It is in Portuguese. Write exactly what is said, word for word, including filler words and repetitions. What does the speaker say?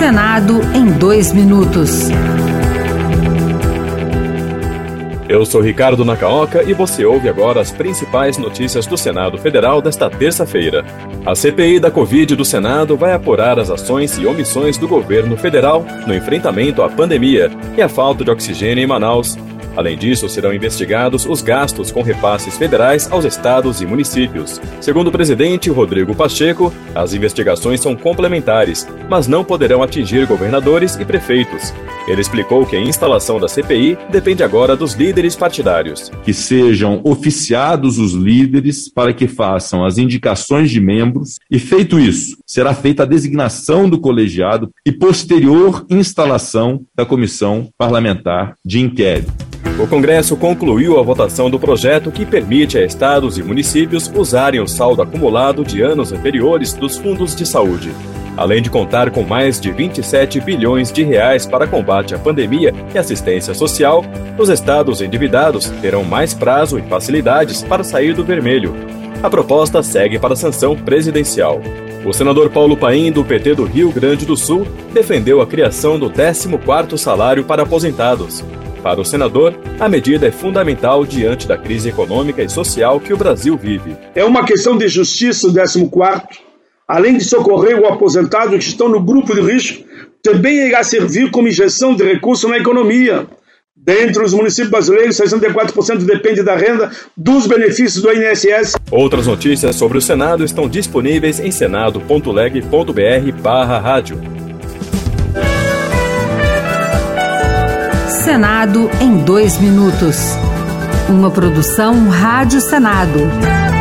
Senado em dois minutos. Eu sou Ricardo Nacaoca e você ouve agora as principais notícias do Senado Federal desta terça-feira. A C P I da Covid do Senado vai apurar as ações e omissões do governo federal no enfrentamento à pandemia e à falta de oxigênio em Manaus. Além disso, serão investigados os gastos com repasses federais aos estados e municípios. Segundo o presidente Rodrigo Pacheco, as investigações são complementares, mas não poderão atingir governadores e prefeitos. Ele explicou que a instalação da C P I depende agora dos líderes partidários. Que sejam oficiados os líderes para que façam as indicações de membros e, feito isso, será feita a designação do colegiado e posterior instalação da comissão parlamentar de inquérito. O Congresso concluiu a votação do projeto que permite a estados e municípios usarem o saldo acumulado de anos anteriores dos fundos de saúde. Além de contar com mais de vinte e sete bilhões de reais para combate à pandemia e assistência social, os estados endividados terão mais prazo e facilidades para sair do vermelho. A proposta segue para a sanção presidencial. O senador Paulo Paim, do P T do Rio Grande do Sul, defendeu a criação do décimo quarto salário para aposentados. Para o senador, a medida é fundamental diante da crise econômica e social que o Brasil vive. É uma questão de justiça o décimo quarto. Além de socorrer o aposentado que estão no grupo de risco, também irá servir como injeção de recursos na economia. Dentre os municípios brasileiros, sessenta e quatro por cento depende da renda dos benefícios do I N S S. Outras notícias sobre o Senado estão disponíveis em senado ponto leg ponto br barra rádio. Senado em dois minutos. Uma produção Rádio Senado.